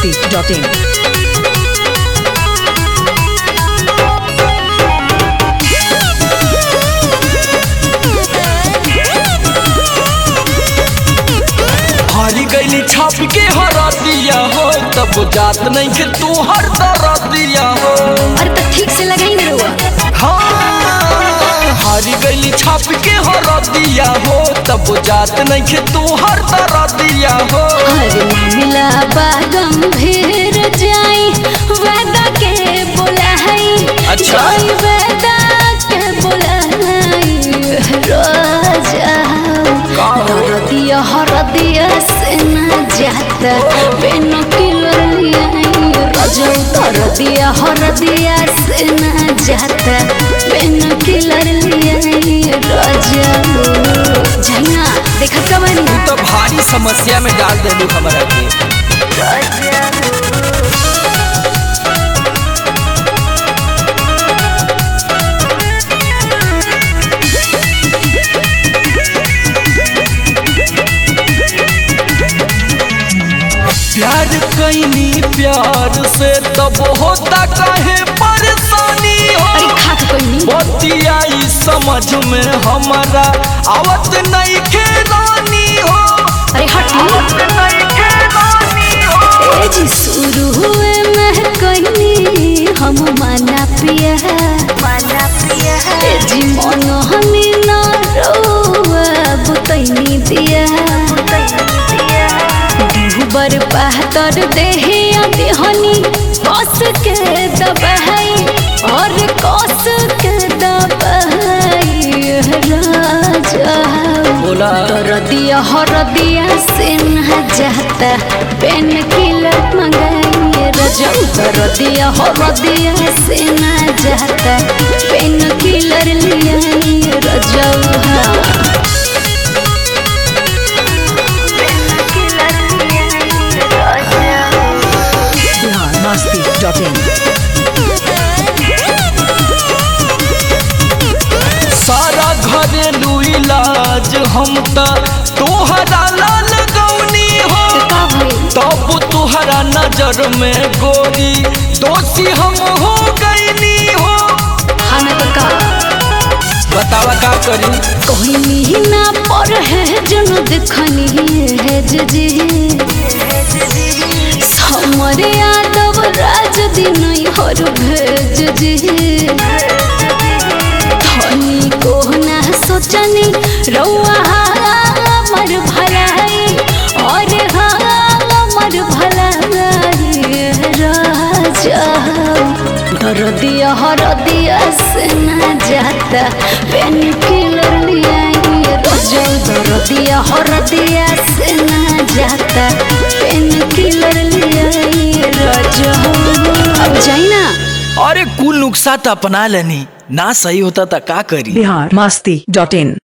biharmasti.in। हारी गईली छाप के हरा दिया हो तब जात नहीं के तू हर दरा दिया हो। अरे तो ठीक से लगाई ना रुआ। हाँ हारी गईली छाप के हरा दिया हो तब जात नहीं के तू हर दरा दिया हो। अरे मामला बा गंभीर जाई वादा के बोलाई। अच्छा। वादा के बोलाई रोजा दरदिया हरदिया से ना जाता बिन किलर लियाई रोजा दरदिया हरदिया से ना जाता बिन किलर लियाई रोजा जाइना देखत का बानी तू तो भारी समस्या में डाल देलू हमरा के। प्यार कैनी प्यार से तब होता काहे परेशानी हो। अरे खाक कोई बतियाई समझ में हमारा आवत नहीं के रानी हो। अरे हट नहीं के रानी हो। ए जी शुरू हुए मैं कोई हम माना पिया ए जी मन हनी ना रोआ बुतैनी दिया बर बहतर देहे हनी कस के दबाई और कस के दबाई राजा बोला दरदिया हरदिया से ना जाता पेन किलर मंगाई राजा दरदिया हरदिया से ना जाता पेन किलर लियाई राजा biharmasti.in। सारा घरेलू इलाज हम तोहरा लाल गौनी हो तब तुहरा नजर में गोरी दोषी हम हो गईनी हो। बतावा का करी कोई महीना पर है जन दिखनी है जी समरे यादव राज दिन हर भेज जी धनी को ना सोचनी रउआ मर भलाई और मर भलाई राजा दरदिया हरदिया से ना जाता पेन किलर लियाई रोजा दरदिया हरदिया से ना जाता पेन किलर लियाई रोजा अब जाई ना। अरे कुल नुक्सा तो अपना लेनी ना सही होता तो का करी। biharmasti.in।